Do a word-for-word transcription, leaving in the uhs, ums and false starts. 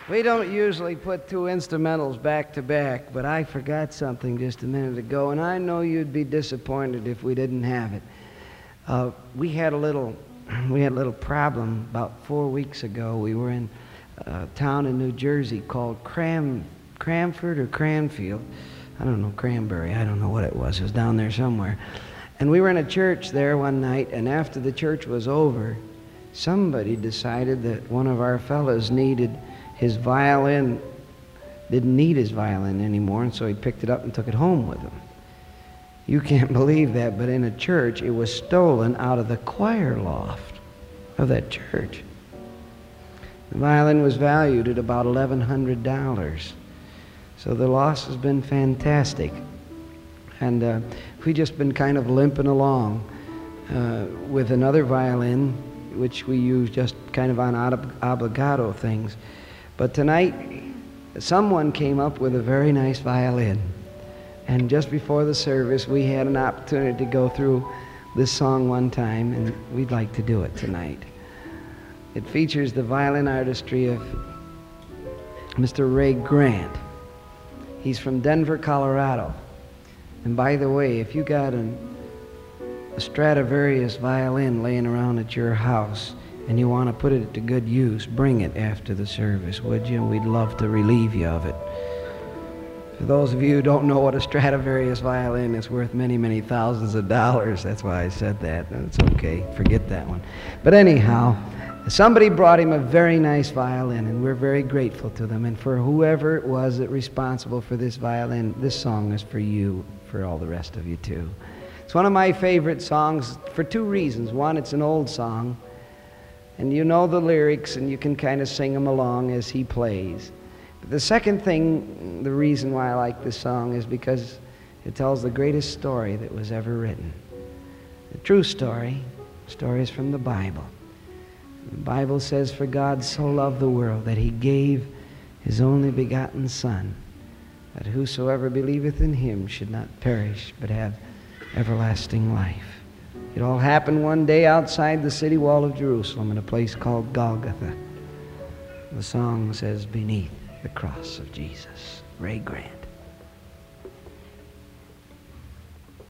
We don't usually put two instrumentals back to back, but I forgot something just a minute ago, and I know you'd be disappointed if we didn't have it. Uh, we had a little, we had a little problem about four weeks ago. We were in a town in New Jersey called Cram, Cranford or Cranfield. I don't know, Cranberry. I don't know what it was. It was down there somewhere. And we were in a church there one night, and after the church was over, somebody decided that one of our fellas needed his violin, didn't need his violin anymore, and so he picked it up and took it home with him. You can't believe that, but in a church, it was stolen out of the choir loft of that church. The violin was valued at about eleven hundred dollars. So the loss has been fantastic. And uh, we've just been kind of limping along uh, with another violin, which we use just kind of on ob obbligato things. But tonight, someone came up with a very nice violin. And just before the service, we had an opportunity to go through this song one time, and we'd like to do it tonight. It features the violin artistry of Mister Ray Grant. He's from Denver, Colorado. And by the way, if you got an, a Stradivarius violin laying around at your house and you want to put it to good use, bring it after the service, would you? We'd love to relieve you of it. For those of you who don't know what a Stradivarius violin is, worth many, many thousands of dollars. That's why I said that. It's okay. Forget that one. But anyhow, somebody brought him a very nice violin, and we're very grateful to them. And for whoever it was that responsible for this violin, this song is for you, for all the rest of you too. It's one of my favorite songs for two reasons. One, it's an old song, and you know the lyrics, and you can kind of sing them along as he plays. But the second thing, the reason why I like this song is because it tells the greatest story that was ever written. The true story, stories from the Bible. The Bible says, "For God so loved the world that he gave his only begotten Son, that whosoever believeth in him should not perish, but have everlasting life." It all happened one day outside the city wall of Jerusalem in a place called Golgotha. The song says, "Beneath the cross of Jesus." Ray Grant.